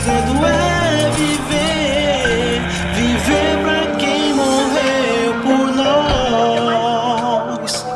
segredo é viver, viver pra quem morreu por nós.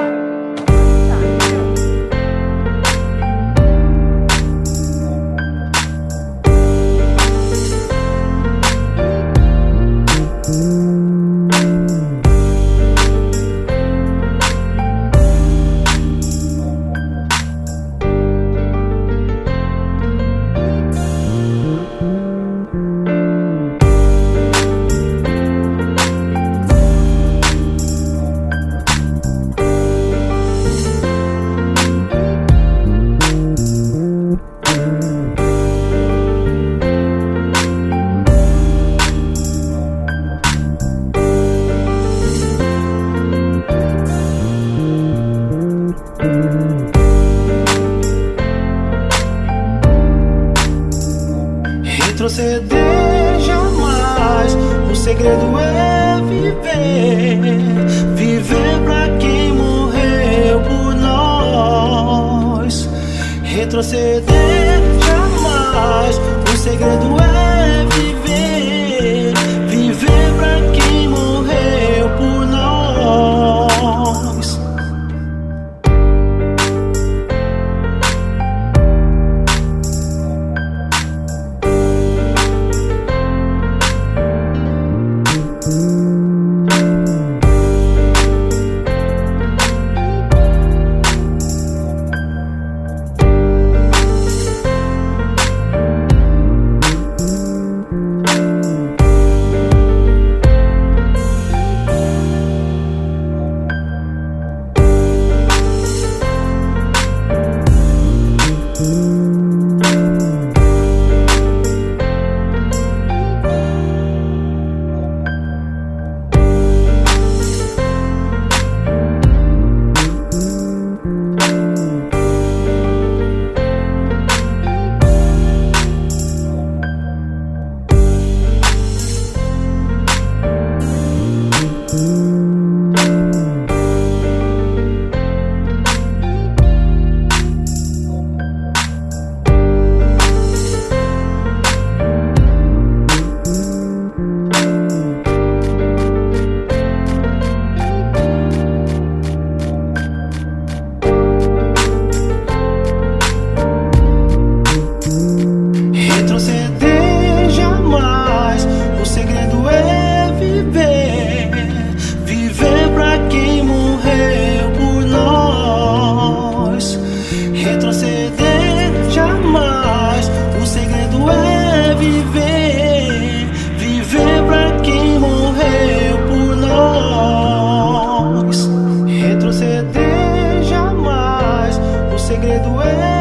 Retroceder jamais, o segredo é viver, viver pra quem morreu por nós. Retroceder jamais, o segredo é viver, viver pra quem morreu por nós. Retroceder jamais, o segredo é viver, viver pra quem morreu por nós. Retroceder jamais, o segredo é viver, viver pra quem morreu por nós. Retroceder jamais, o segredo é